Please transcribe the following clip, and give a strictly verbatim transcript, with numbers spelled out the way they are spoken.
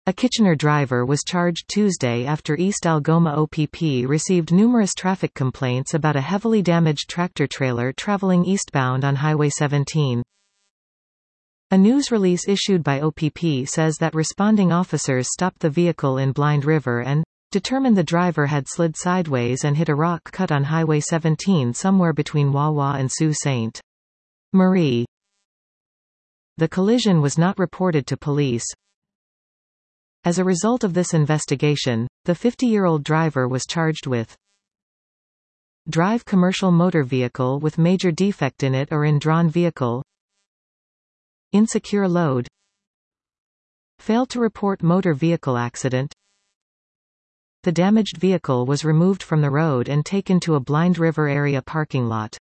A Kitchener driver was charged Tuesday after East Algoma O P P received numerous traffic complaints about a heavily damaged tractor-trailer travelling eastbound on Highway seventeen. A news release issued by O P P says that responding officers stopped the vehicle in Blind River and determined the driver had slid sideways and hit a rock cut on Highway seventeen somewhere between Wawa and Sault Ste. Marie. The collision was not reported to police. As a result of this investigation, the fifty-year-old driver was charged with drive commercial motor vehicle with major defect in it or in drawn vehicle, insecure load, failed to report motor vehicle accident. The damaged vehicle was removed from the road and taken to a Blind River area parking lot.